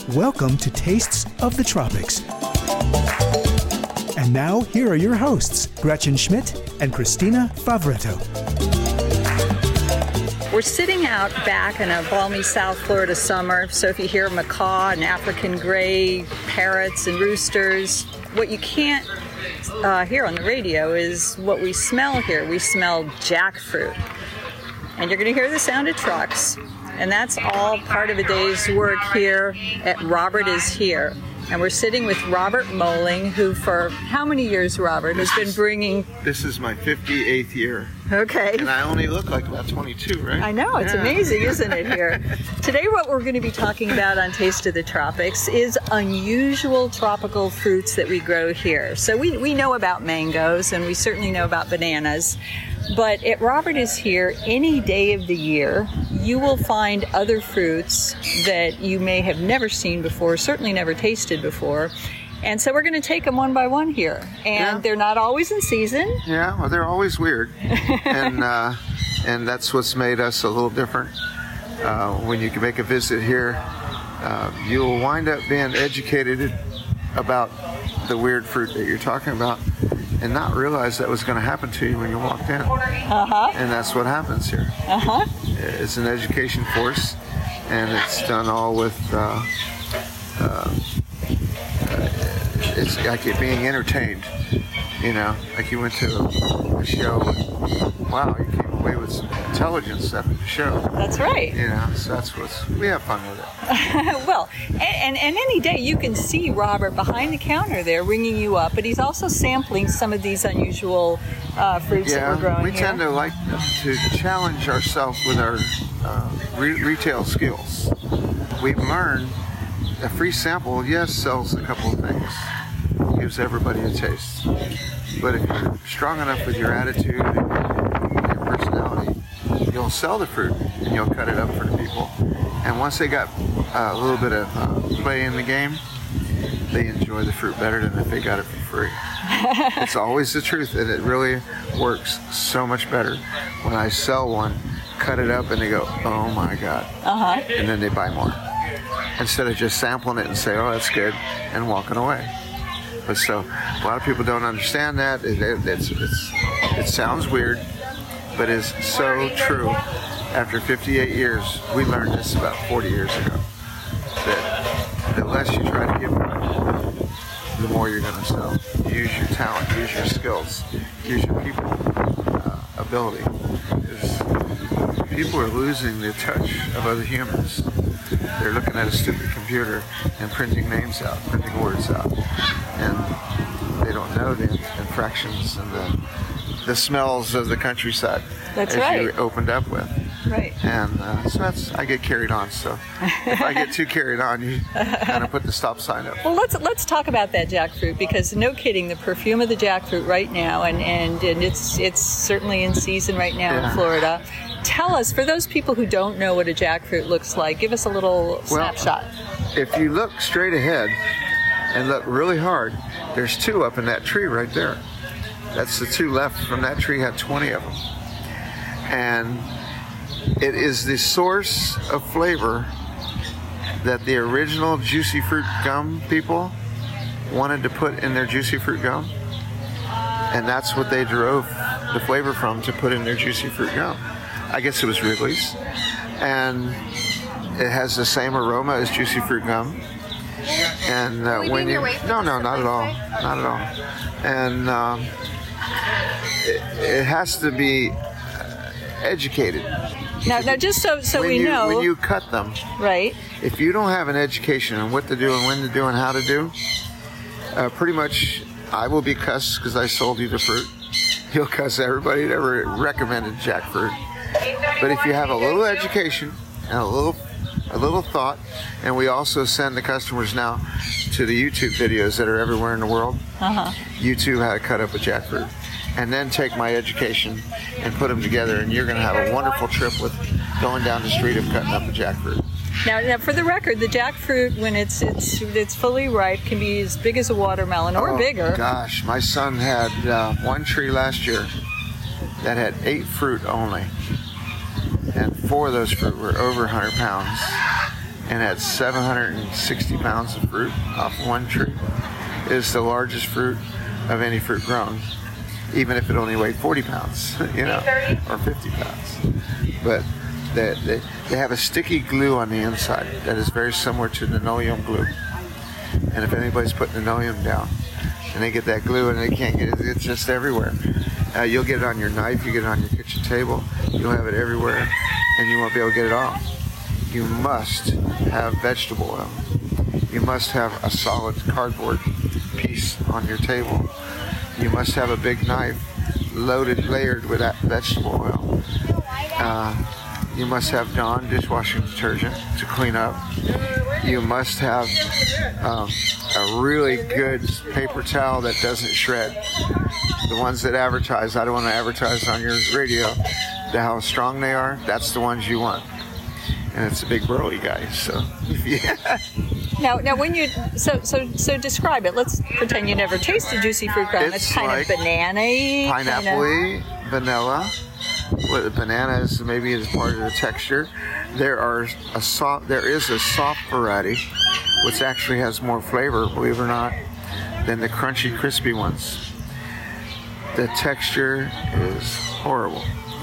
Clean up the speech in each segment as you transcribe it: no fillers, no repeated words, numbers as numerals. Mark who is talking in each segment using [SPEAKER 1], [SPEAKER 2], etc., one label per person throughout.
[SPEAKER 1] Welcome to Tastes of the Tropics. And now, here are your hosts, Gretchen Schmidt and Christina Favretto.
[SPEAKER 2] We're sitting out back in a balmy South Florida summer, so if you hear macaw and African gray, parrots and roosters, what you can't hear on the radio is what we smell here. We smell jackfruit. And you're going to hear the sound of trucks. And that's all part of a day's work here at Robert Is Here. And we're sitting with Robert Moling, who for how many years, Robert, has been bringing...
[SPEAKER 3] This is my 58th year.
[SPEAKER 2] Okay.
[SPEAKER 3] And I only look like about 22, right?
[SPEAKER 2] I know, it's amazing, isn't it, here? Today what we're going to be talking about on Taste of the Tropics is unusual tropical fruits that we grow here. So we know about mangoes, and we certainly know about bananas. But at Robert Is Here, any day of the year, you will find other fruits that you may have never seen before, certainly never tasted before. And so we're going to take them one by one here. And they're not always in season.
[SPEAKER 3] Yeah, well, they're always weird. And that's what's made us a little different. When you can make a visit here, you'll wind up being educated about the weird fruit that you're talking about and not realize that was going to happen to you when you walked in. And that's what happens here. It's an education force, and it's done all with it's like you're being entertained, you know, like you went to a show and, wow, you came away with some intelligence after the show.
[SPEAKER 2] That's right.
[SPEAKER 3] You know, so we have fun with it.
[SPEAKER 2] Well, and any day you can see Robert behind the counter there ringing you up, but he's also sampling some of these unusual fruits that we're growing
[SPEAKER 3] we
[SPEAKER 2] here.
[SPEAKER 3] tend to like to challenge ourselves with our retail skills. We've learned a free sample, yes, sells a couple of things, gives everybody a taste. But if you're strong enough with your attitude and your personality, you'll sell the fruit and you'll cut it up for the people. And once they got a little bit of play in the game, they enjoy the fruit better than if they got it for free. It's always the truth, and it really works so much better when I sell one, cut it up, and they go, oh my God. And then they buy more. Instead of just sampling it and say, oh, that's good, and walking away. But so, a lot of people don't understand that. It sounds weird, but it's so true. After 58 years, we learned this about 40 years ago, that the less you try to give away, the more you're going to sell. Use your talent, use your skills, use your people ability. Because people are losing the touch of other humans. They're looking at a stupid computer and printing names out, printing words out. And they don't know the infractions and the smells of the countryside.
[SPEAKER 2] That's
[SPEAKER 3] as
[SPEAKER 2] right.
[SPEAKER 3] you opened up with.
[SPEAKER 2] Right.
[SPEAKER 3] And so I get carried on. So if I get too carried on, you kind of put the stop sign up.
[SPEAKER 2] Well, let's talk about that jackfruit, because no kidding, the perfume of the jackfruit right now, and it's certainly in season right now in Florida. Tell us, for those people who don't know what a jackfruit looks like, give us a little snapshot.
[SPEAKER 3] If you look straight ahead and look really hard, there's two up in that tree right there. That's the two left from that tree, had 20 of them. And it is the source of flavor that the original Juicy Fruit gum people wanted to put in their Juicy Fruit gum. And that's what they drove the flavor from to put in their Juicy Fruit gum. I guess it was Wrigley's. And it has the same aroma as Juicy Fruit gum. And when you... No, not at all. Not at all. And it has to be educated.
[SPEAKER 2] Now, just so we know...
[SPEAKER 3] When you cut them,
[SPEAKER 2] right?
[SPEAKER 3] If you don't have an education on what to do and when to do and how to do, pretty much I will be cussed because I sold you the fruit. You'll cuss everybody that ever recommended jackfruit. But if you have a little education and a little thought, and we also send the customers now to the YouTube videos that are everywhere in the world, YouTube how to cut up a jackfruit. And then take my education and put them together, and you're going to have a wonderful trip with going down the street of cutting up a jackfruit.
[SPEAKER 2] Now, for the record, the jackfruit, when it's fully ripe, can be as big as a watermelon or bigger.
[SPEAKER 3] Gosh, my son had one tree last year that had 8 fruit only, and 4 of those fruit were over 100 pounds. and had 760 pounds of fruit off one tree. It is the largest fruit of any fruit grown, even if it only weighed 40 pounds, you know, or 50 pounds. But they have a sticky glue on the inside that is very similar to linoleum glue. And if anybody's put linoleum down and they get that glue and they can't get it, it's just everywhere. You'll get it on your knife, you get it on your kitchen table, you'll have it everywhere, and you won't be able to get it off. You must have vegetable oil. You must have a solid cardboard piece on your table. You must have a big knife layered with that vegetable oil. You must have Dawn dishwashing detergent to clean up. You must have a really good paper towel that doesn't shred. The ones that advertise, I don't want to advertise on your radio how strong they are, that's the ones you want. And it's a big burly guy, so yeah.
[SPEAKER 2] Now, when you so describe it. Let's pretend you never tasted juicy fruit gum. It's kind
[SPEAKER 3] like
[SPEAKER 2] of banana-y,
[SPEAKER 3] pineapple-y, vanilla. What the banana is maybe is part of the texture. There is a soft variety, which actually has more flavor, believe it or not, than the crunchy, crispy ones. The texture is horrible,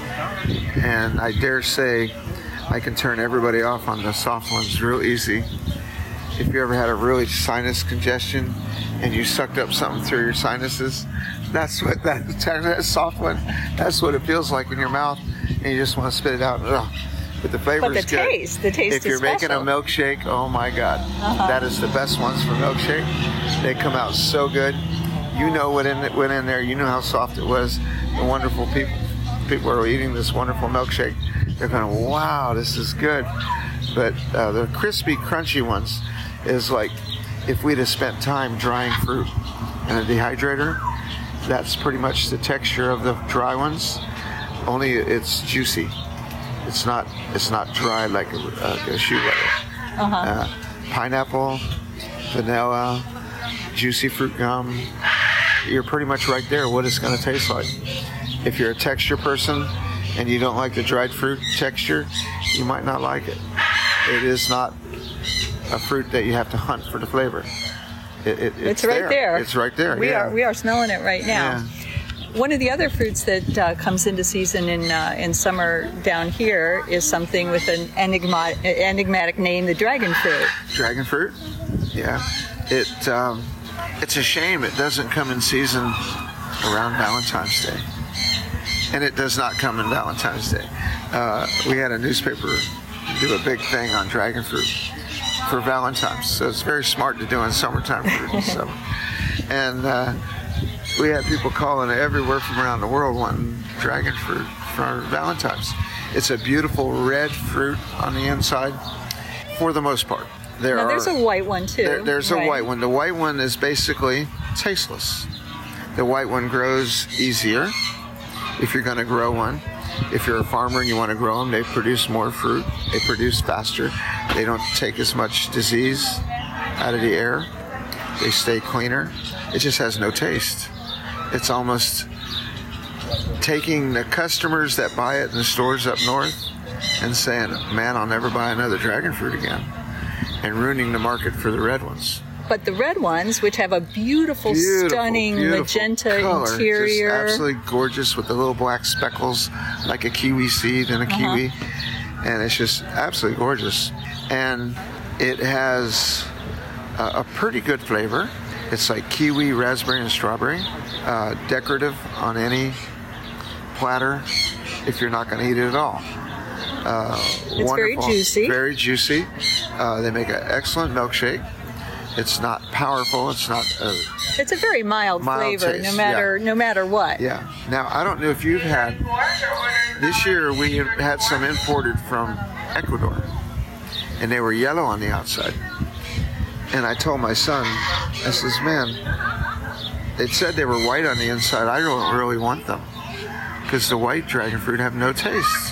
[SPEAKER 3] and I dare say I can turn everybody off on the soft ones real easy. If you ever had a really sinus congestion and you sucked up something through your sinuses, that's what that soft one, that's what it feels like in your mouth, and you just want to spit it out. Ugh. But the flavor is good.
[SPEAKER 2] The taste
[SPEAKER 3] if you're
[SPEAKER 2] is
[SPEAKER 3] making
[SPEAKER 2] special.
[SPEAKER 3] a milkshake, oh my God, that is the best ones for milkshake. They come out so good. You know what went in there. You know how soft it was. The wonderful people are eating this wonderful milkshake. They're going, wow, this is good. But the crispy, crunchy ones is like if we'd have spent time drying fruit in a dehydrator. That's pretty much the texture of the dry ones. Only it's juicy. It's not dry like a shoe butter. Pineapple, vanilla, juicy fruit gum. You're pretty much right there what it's going to taste like. If you're a texture person and you don't like the dried fruit texture, you might not like it. It is not a fruit that you have to hunt for the flavor. It's
[SPEAKER 2] right there.
[SPEAKER 3] It's right there.
[SPEAKER 2] We are smelling it right now.
[SPEAKER 3] Yeah.
[SPEAKER 2] One of the other fruits that comes into season in summer down here is something with an enigmatic name, the dragon fruit.
[SPEAKER 3] Dragon fruit? Yeah. It's a shame it doesn't come in season around Valentine's Day. And it does not come in Valentine's Day. We had a newspaper do a big thing on dragon fruit for Valentine's. So it's very smart to do in summertime fruit and stuff. And we had people calling everywhere from around the world wanting dragon fruit for Valentine's. It's a beautiful red fruit on the inside for the most part.
[SPEAKER 2] There's a white one too.
[SPEAKER 3] There's a white one. The white one is basically tasteless. The white one grows easier if you're going to grow one. If you're a farmer and you want to grow them, they produce more fruit. They produce faster. They don't take as much disease out of the air. They stay cleaner. It just has no taste. It's almost taking the customers that buy it in the stores up north and saying, man, I'll never buy another dragon fruit again, and ruining the market for the red ones.
[SPEAKER 2] But the red ones, which have a beautiful stunning magenta
[SPEAKER 3] color,
[SPEAKER 2] interior.
[SPEAKER 3] Just absolutely gorgeous with the little black speckles like a kiwi seed in a kiwi. And it's just absolutely gorgeous. And it has a pretty good flavor. It's like kiwi, raspberry, and strawberry. Decorative on any platter if you're not going to eat it at all.
[SPEAKER 2] It's very juicy.
[SPEAKER 3] Very juicy. They make an excellent milkshake. It's not powerful. It's not.
[SPEAKER 2] It's a very mild flavor,
[SPEAKER 3] taste,
[SPEAKER 2] no matter what.
[SPEAKER 3] Yeah. Now I don't know if you've had. This year we had some imported from Ecuador, and they were yellow on the outside. And I told my son, I says, man, it said they were white on the inside. I don't really want them because the white dragon fruit have no taste.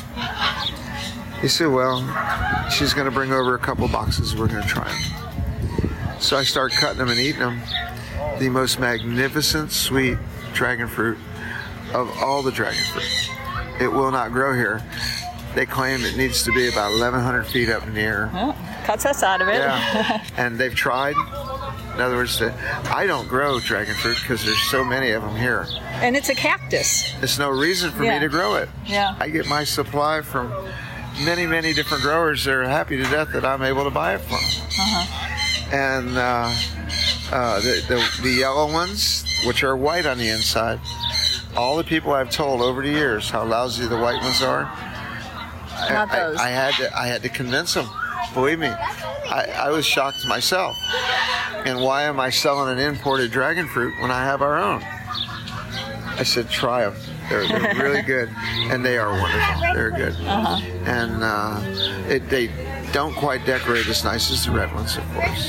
[SPEAKER 3] He said, well, she's going to bring over a couple boxes. We're going to try them. So I started cutting them and eating them. The most magnificent, sweet dragon fruit of all the dragon fruit. It will not grow here. They claim it needs to be about 1,100 feet up in the air.
[SPEAKER 2] Well, cuts us out of it.
[SPEAKER 3] Yeah. And they've tried. In other words, I don't grow dragon fruit because there's so many of them here.
[SPEAKER 2] And it's a cactus.
[SPEAKER 3] There's no reason for me to grow it.
[SPEAKER 2] Yeah.
[SPEAKER 3] I get my supply from many, many different growers that are happy to death that I'm able to buy it from. And the yellow ones, which are white on the inside, all the people I've told over the years how lousy the white ones are,
[SPEAKER 2] Not those.
[SPEAKER 3] I had to convince them. Believe me, I was shocked myself. And why am I selling an imported dragon fruit when I have our own? I said, try them. They're really good, and they are wonderful. They're good, and they don't quite decorate as nice as the red ones, of course.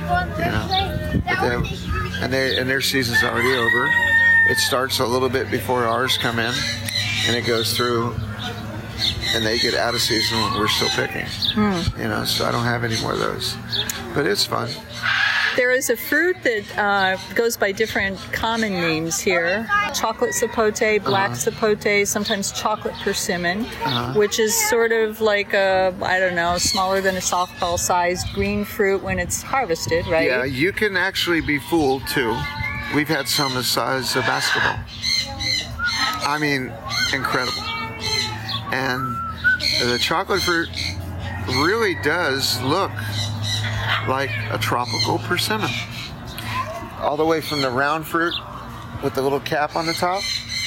[SPEAKER 3] But their season's already over. It starts a little bit before ours come in, and it goes through, and they get out of season when we're still picking. So I don't have any more of those, but it's fun.
[SPEAKER 2] There is a fruit that goes by different common names here. Chocolate sapote, black sapote, sometimes chocolate persimmon, which is sort of like smaller than a softball sized green fruit when it's harvested, right?
[SPEAKER 3] Yeah, you can actually be fooled too. We've had some the size of basketball. I mean, incredible. And the chocolate fruit really does look like a tropical persimmon. All the way from the round fruit with the little cap on the top.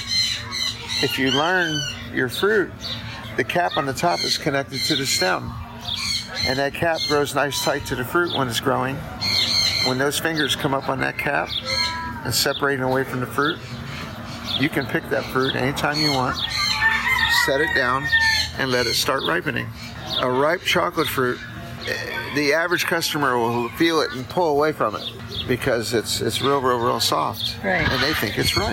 [SPEAKER 3] If you learn your fruit, the cap on the top is connected to the stem. And that cap grows nice tight to the fruit when it's growing. When those fingers come up on that cap and separating away from the fruit, you can pick that fruit anytime you want, set it down, and let it start ripening. A ripe chocolate fruit, the average customer will feel it and pull away from it because it's real soft,
[SPEAKER 2] right?
[SPEAKER 3] And they think it's ripe.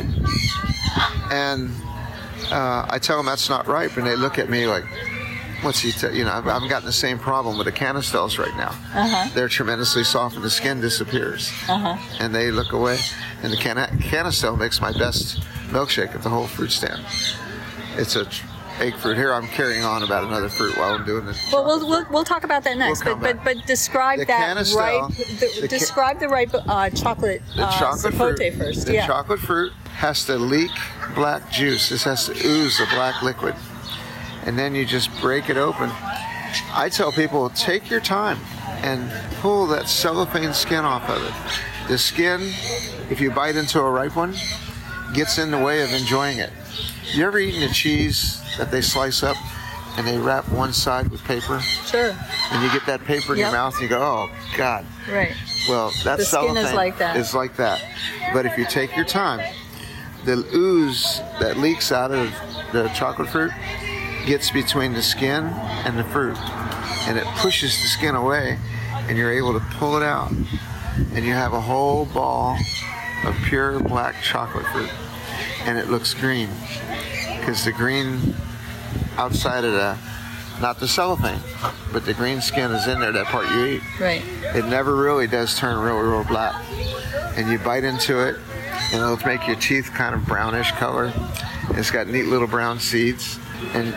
[SPEAKER 3] And I tell them that's not ripe, and they look at me like, "What's he?" I've gotten the same problem with the canistels right now. They're tremendously soft, and the skin disappears, and they look away. And the canistel makes my best milkshake at the whole fruit stand. It's a egg fruit. Here I'm carrying on about another fruit while I'm doing this.
[SPEAKER 2] Well, we'll talk about that next. But describe
[SPEAKER 3] the
[SPEAKER 2] that
[SPEAKER 3] canistel,
[SPEAKER 2] ripe. Describe the ripe chocolate sapote
[SPEAKER 3] fruit.
[SPEAKER 2] first.
[SPEAKER 3] The chocolate fruit has to leak black juice. This has to ooze a black liquid, and then you just break it open. I tell people, take your time and pull that cellophane skin off of it. The skin, if you bite into a ripe one, gets in the way of enjoying it. You ever eaten a cheese that they slice up and they wrap one side with paper?
[SPEAKER 2] Sure.
[SPEAKER 3] And you get that paper in your mouth and you go, oh, God.
[SPEAKER 2] Right.
[SPEAKER 3] Well, that cellophane
[SPEAKER 2] is like that.
[SPEAKER 3] is like that. But if you take your time, the ooze that leaks out of the chocolate fruit gets between the skin and the fruit. And it pushes the skin away, and you're able to pull it out. And you have a whole ball of pure black chocolate fruit. And it looks green. Because the green outside of not the cellophane, but the green skin is in there, that part you eat.
[SPEAKER 2] Right.
[SPEAKER 3] It never really does turn real black. And you bite into it, and it'll make your teeth kind of brownish color. It's got neat little brown seeds. And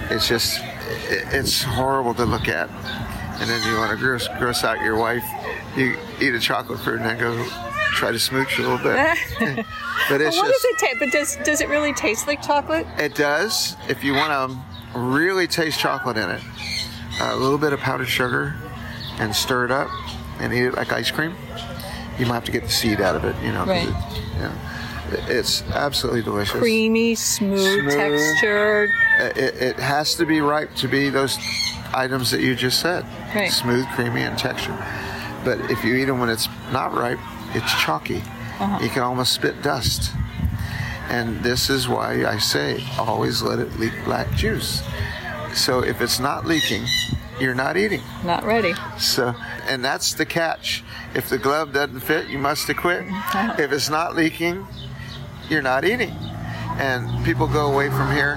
[SPEAKER 3] it's horrible to look at. And then you want to gross out your wife. You eat a chocolate fruit and then go try to smooch a little bit. But it's
[SPEAKER 2] what does it taste? But does it really taste like chocolate?
[SPEAKER 3] It does. If you want to really taste chocolate in it, a little bit of powdered sugar and stir it up and eat it like ice cream. You might have to get the seed out of it,
[SPEAKER 2] Right.
[SPEAKER 3] It's absolutely delicious.
[SPEAKER 2] Creamy, smooth texture.
[SPEAKER 3] It has to be ripe to be those items that you just said.
[SPEAKER 2] Right.
[SPEAKER 3] Smooth, creamy, and texture. But if you eat them when it's not ripe, it's chalky. You can almost spit dust. And this is why I say always let it leak black juice. So if it's not leaking, you're not eating.
[SPEAKER 2] Not ready.
[SPEAKER 3] So, and that's the catch. If the glove doesn't fit, you must have quit. If it's not leaking, you're not eating. And people go away from here,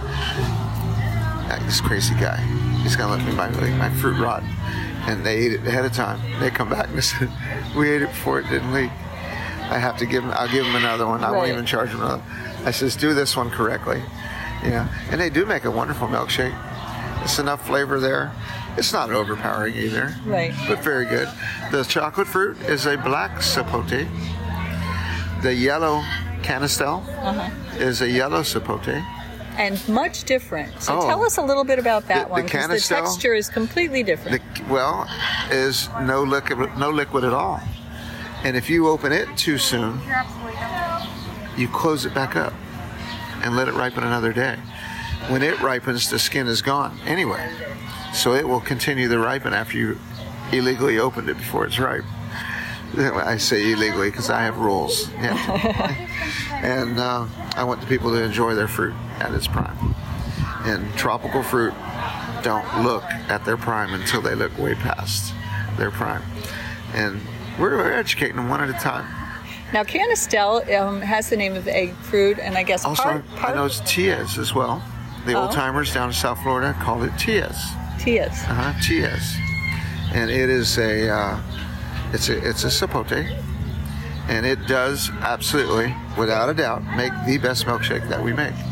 [SPEAKER 3] this crazy guy, he's going to let me buy my fruit rot. And they ate it ahead of time. They come back and say, we ate it before it didn't leak. I'll give them another one. I won't even charge them another. I says, do this one correctly. And they do make a wonderful milkshake. It's enough flavor there. It's not overpowering either.
[SPEAKER 2] Right.
[SPEAKER 3] But very good. The chocolate fruit is a black sapote. The yellow canistel is a yellow sapote.
[SPEAKER 2] And much different. So
[SPEAKER 3] Oh.
[SPEAKER 2] tell us a little bit about that one, because the
[SPEAKER 3] canistel-
[SPEAKER 2] texture is completely different.
[SPEAKER 3] Is no liquid at all. And if you open it too soon, you close it back up and let it ripen another day. When it ripens, the skin is gone anyway. So it will continue to ripen after you illegally opened it before it's ripe. I say illegally because I have rules. Yeah. And I want the people to enjoy their fruit at its prime. And tropical fruit don't look at their prime until they look way past their prime. And we're educating them one at a time.
[SPEAKER 2] Now, canistel has the name of the egg fruit, and I guess
[SPEAKER 3] Also, I know it's Tias as well. The old timers down in South Florida call it Tias.
[SPEAKER 2] Tias.
[SPEAKER 3] Tias. And it is it's a sapote, and it does absolutely, without a doubt, make the best milkshake that we make.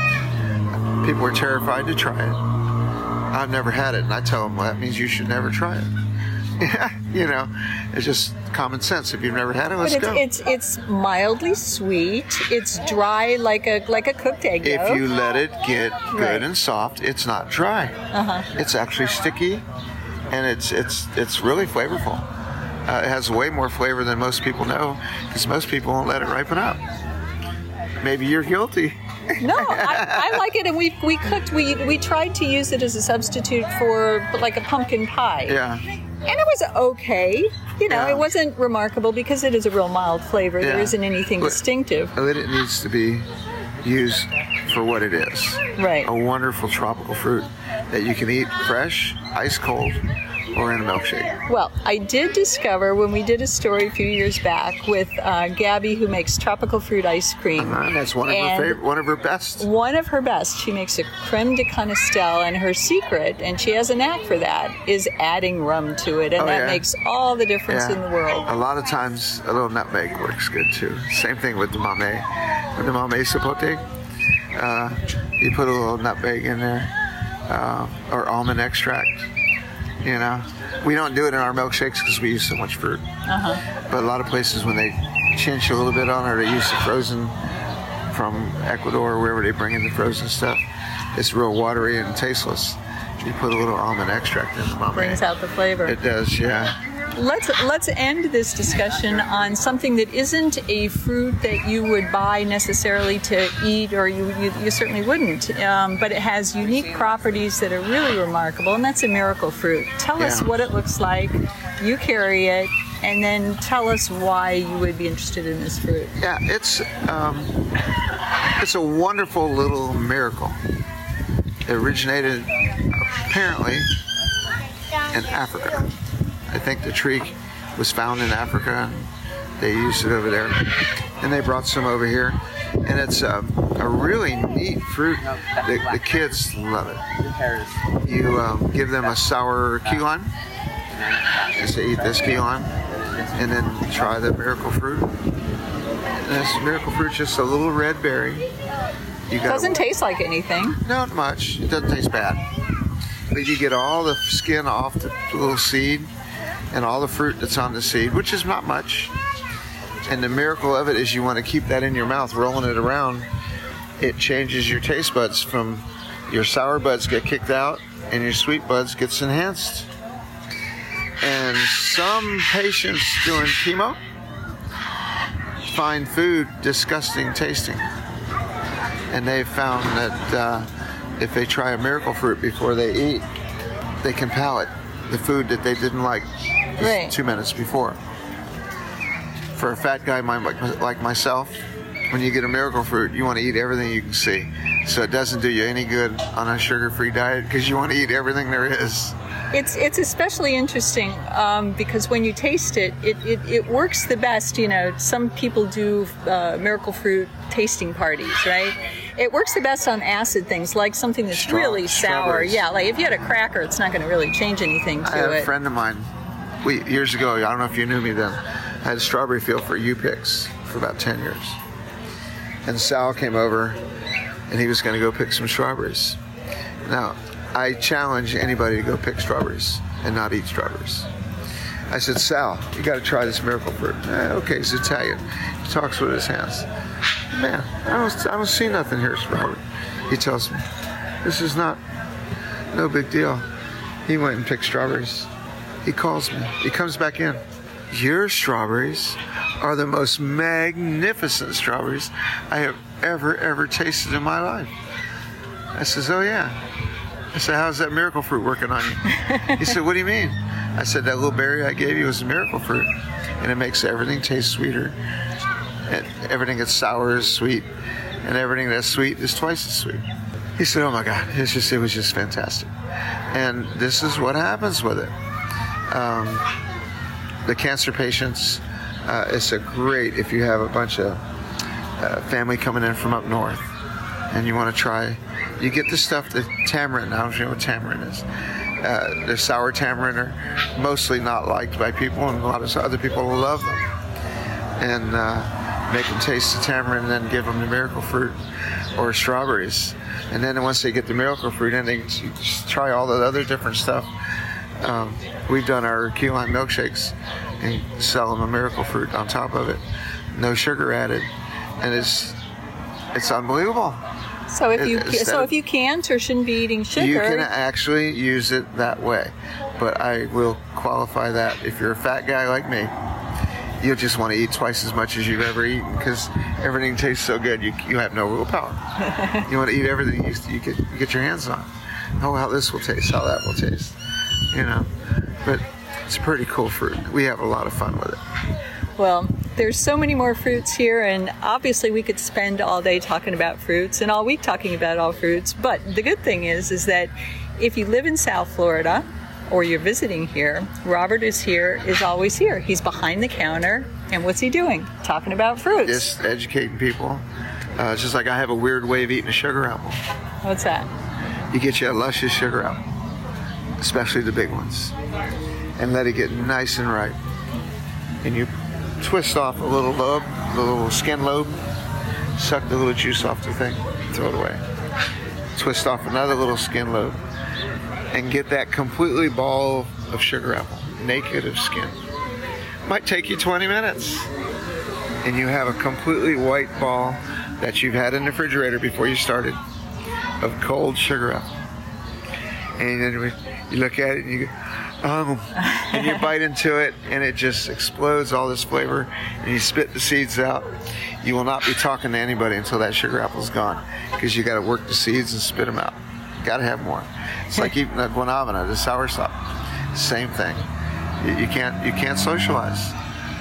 [SPEAKER 3] People are terrified to try it. I've never had it, and I tell them, well, that means you should never try it. You know, it's just common sense. If you've never had it, let's go.
[SPEAKER 2] It's mildly sweet. It's dry like a cooked egg yolk.
[SPEAKER 3] If you let it get good and soft, it's not dry. It's actually sticky, and it's really flavorful. It has way more flavor than most people know, because most people won't let it ripen up. Maybe you're guilty.
[SPEAKER 2] No, I like it, and we tried to use it as a substitute for like a pumpkin pie.
[SPEAKER 3] Yeah.
[SPEAKER 2] And it was okay. You know, It wasn't remarkable because it is a real mild flavor.
[SPEAKER 3] Yeah.
[SPEAKER 2] There isn't anything distinctive.
[SPEAKER 3] But it needs to be used for what it is.
[SPEAKER 2] Right.
[SPEAKER 3] A wonderful tropical fruit that you can eat fresh, ice cold, or in a milkshake.
[SPEAKER 2] Well, I did discover when we did a story a few years back with Gabby, who makes tropical fruit ice cream.
[SPEAKER 3] And that's one of her best.
[SPEAKER 2] One of her best. She makes a creme de canistel, and her secret, and she has a knack for that, is adding rum to it, and that makes all the difference in the world.
[SPEAKER 3] A lot of times, a little nutmeg works good too. Same thing with the mame. With the mame sapote, you put a little nutmeg in there, or almond extract. You know, we don't do it in our milkshakes because we use so much fruit. But a lot of places, when they chinch a little bit on it, or they use the frozen from Ecuador or wherever they bring in the frozen stuff, it's real watery and tasteless. You put a little almond extract in the mame.
[SPEAKER 2] Brings out the flavor.
[SPEAKER 3] It does, yeah.
[SPEAKER 2] Let's end this discussion on something that isn't a fruit that you would buy necessarily to eat, or you certainly wouldn't, but it has unique properties that are really remarkable, and that's a miracle fruit. Tell us what it looks like. You carry it, and then tell us why you would be interested in this fruit.
[SPEAKER 3] Yeah, it's a wonderful little miracle. It originated apparently in Africa. I think the tree was found in Africa, and they used it over there, and they brought some over here, and it's a really neat fruit. The kids love it. You give them a sour key lime, and say, eat this key lime, and then try the miracle fruit. And this miracle fruit's just a little red berry.
[SPEAKER 2] It doesn't taste like anything.
[SPEAKER 3] Not much. It doesn't taste bad. But you get all the skin off the little seed, and all the fruit that's on the seed, which is not much. And the miracle of it is you want to keep that in your mouth, rolling it around. It changes your taste buds from your sour buds get kicked out and your sweet buds gets enhanced. And some patients doing chemo find food disgusting tasting. And they've found that if they try a miracle fruit before they eat, they can palate the food that they didn't like 2 minutes before. For a fat guy like myself, when you get a miracle fruit, you want to eat everything you can see. So it doesn't do you any good on a sugar-free diet because you want to eat everything there is.
[SPEAKER 2] It's especially interesting because when you taste it, it works the best. You know, some people do miracle fruit tasting parties, right? It works the best on acid things, like something that's really sour. Yeah, like if you had a cracker, it's not going to really change anything to it.
[SPEAKER 3] I had a friend of mine, years ago, I don't know if you knew me then, I had a strawberry field for U-Picks for about 10 years. And Sal came over, and he was going to go pick some strawberries. Now, I challenge anybody to go pick strawberries and not eat strawberries. I said, Sal, you got to try this miracle fruit. Okay, he's Italian. He talks with his hands. Man, I don't see nothing here, Robert. He tells me, this is no big deal. He went and picked strawberries. He calls me. He comes back in. Your strawberries are the most magnificent strawberries I have ever tasted in my life. I says, oh yeah. I said, how's that miracle fruit working on you? He said, what do you mean? I said, that little berry I gave you was a miracle fruit, and it makes everything taste sweeter. And everything that's sour is sweet, and everything that's sweet is twice as sweet. He said, oh my God, it was just fantastic. And this is what happens with it. The cancer patients, it's a great, if you have a bunch of family coming in from up north, and you want to try, you get the stuff, the tamarind. I don't know what tamarind is. The sour tamarind are mostly not liked by people, and a lot of other people love them. And make them taste the tamarind, and then give them the miracle fruit or strawberries. And then once they get the miracle fruit, then they just try all the other different stuff. We've done our key lime milkshakes and sell them a miracle fruit on top of it, no sugar added, and it's unbelievable.
[SPEAKER 2] So if you can't or shouldn't be eating sugar,
[SPEAKER 3] you can actually use it that way. But I will qualify that if you're a fat guy like me, you'll just want to eat twice as much as you've ever eaten because everything tastes so good. You have no willpower. You want to eat everything you get your hands on. Oh, how this will taste, how that will taste, But it's a pretty cool fruit. We have a lot of fun with it.
[SPEAKER 2] Well, there's so many more fruits here, and obviously we could spend all day talking about fruits and all week talking about all fruits. But the good thing is that if you live in South Florida or you're visiting here, Robert is always here. He's behind the counter, and what's he doing? Talking about fruits.
[SPEAKER 3] Just educating people. It's just like I have a weird way of eating a sugar apple.
[SPEAKER 2] What's that?
[SPEAKER 3] You get you a luscious sugar apple, especially the big ones, and let it get nice and ripe. And you twist off a little lobe, the little skin lobe, suck the little juice off the thing, throw it away. Twist off another little skin lobe, and get that completely ball of sugar apple, naked of skin. Might take you 20 minutes, and you have a completely white ball that you've had in the refrigerator before you started of cold sugar apple. And then you look at it and you go, and you bite into it, and it just explodes all this flavor, and you spit the seeds out. You will not be talking to anybody until that sugar apple's gone, because you got to work the seeds and spit them out. You got to have more. It's like eating the guanabana, the soursop. Same thing. You can't socialize.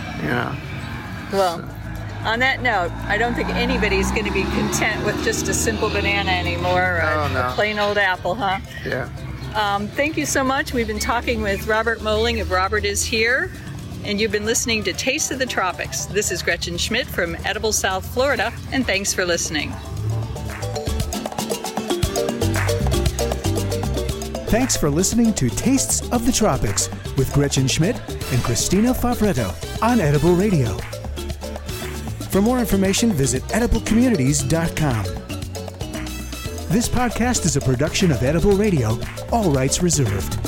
[SPEAKER 2] Well, on that note, I don't think anybody's going to be content with just a simple banana anymore, or a plain old apple, huh?
[SPEAKER 3] Yeah.
[SPEAKER 2] Thank you so much. We've been talking with Robert Moehling of Robert Is Here, and you've been listening to Taste of the Tropics. This is Gretchen Schmidt from Edible South Florida, and thanks for listening.
[SPEAKER 1] Thanks for listening to Tastes of the Tropics with Gretchen Schmidt and Christina Favretto on Edible Radio. For more information, visit ediblecommunities.com. This podcast is a production of Edible Radio, all rights reserved.